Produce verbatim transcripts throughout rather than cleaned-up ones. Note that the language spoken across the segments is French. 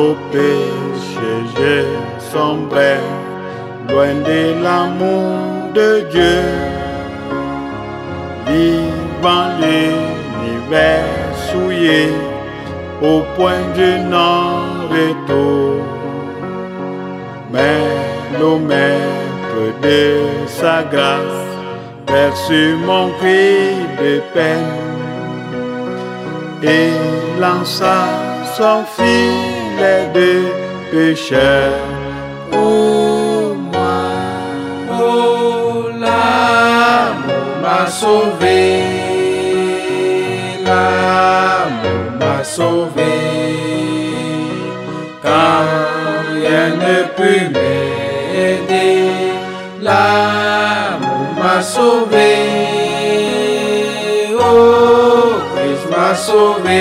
au péché j'ai sombré, loin de l'amour de Dieu, vivant l'univers souillé, au point du non-retour. Mais le maître de sa grâce perçut mon cri de peine et lança son filet de pécheur pour moi. Oh, l'amour m'a sauvé, l'amour m'a sauvé, quand rien ne peut m'aider. L'amour m'a sauvé, oh, Christ m'a sauvé,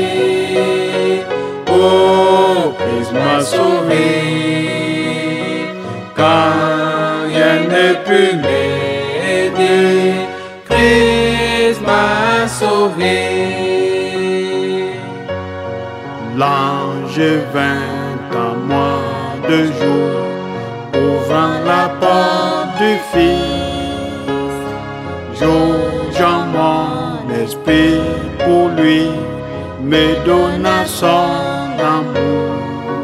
oh, Christ m'a sauvé, quand rien ne peut m'aider. Christ m'a sauvé. L'ange vint à moi de jour, ouvrant la porte du Fils. J'ouvre mon esprit pour lui, me donna son amour.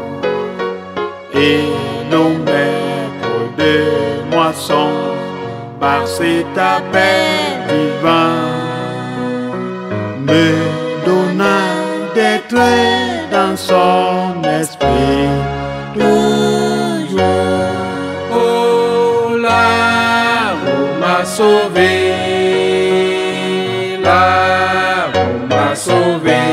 Et le maître de moisson, par cet appel divin, me donna d'être dans son esprit toujours. Oh, l'amour m'a sauvé, l'amour m'a sauvé,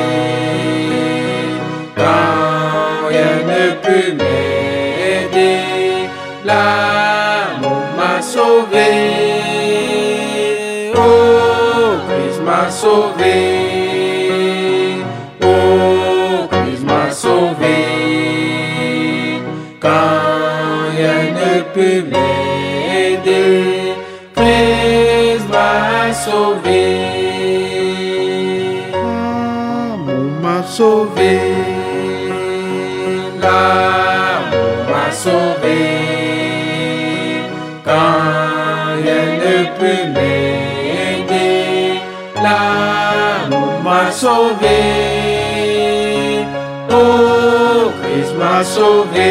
quand rien ne peut m'aider. L'amour m'a sauvé, oh, Christ m'a sauvé, oh, Christ m'a sauvé, quand rien ne peut m'aider. Christ m'a sauvé, L'amour m'a sauvé, l'amour m'a sauvé, quand rien ne peut m'aider. L'amour m'a sauvé, oh, Christ m'a sauvé,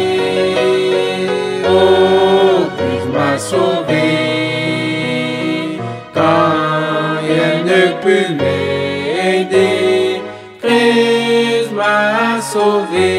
oh, Christ m'a sauvé, quand rien ne peut m'aider. Christ m'a sauvé.